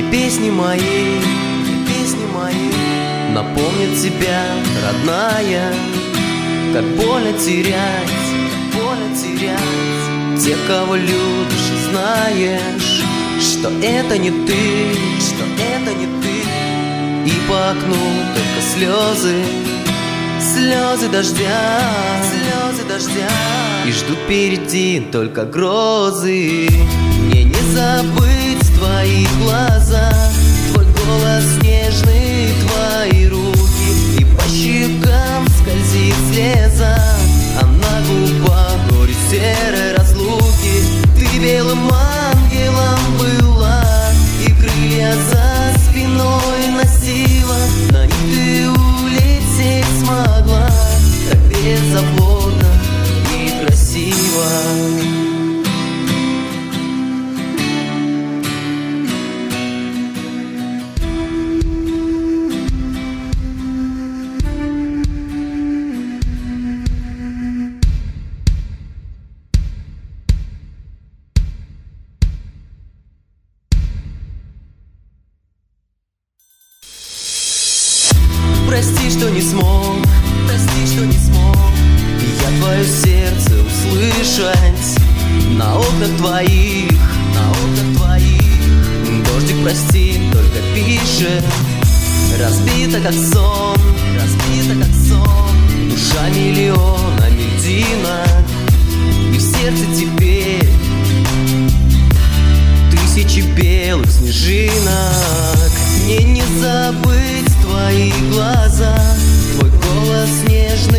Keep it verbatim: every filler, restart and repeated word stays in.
песни мои, песни мои напомнят тебя, родная. Как больно терять, больно терять тех, кого любишь и знаешь, что это не ты, что это не ты. И по окну только слезы, слезы дождя, слезы дождя. И ждут впереди только грозы. Мне не забыть твои глаза, твой голос нежный, твои руки. И по щекам скользит слеза, а на губах горе серой разлуки. Ты белым ангелом была, и крылья за спиной носила. На них ты улететь смогла, так беззаботно и красиво. Прости, что не смог, прости, что не смог я твое сердце услышать. На окнах твоих, на окнах твоих дождик, прости, только пишет. Разбита как сон, разбита как сон душа миллиона льдинок. И в сердце теперь тысячи белых снежинок. Мне не забыть твои глаза, твой голос нежный,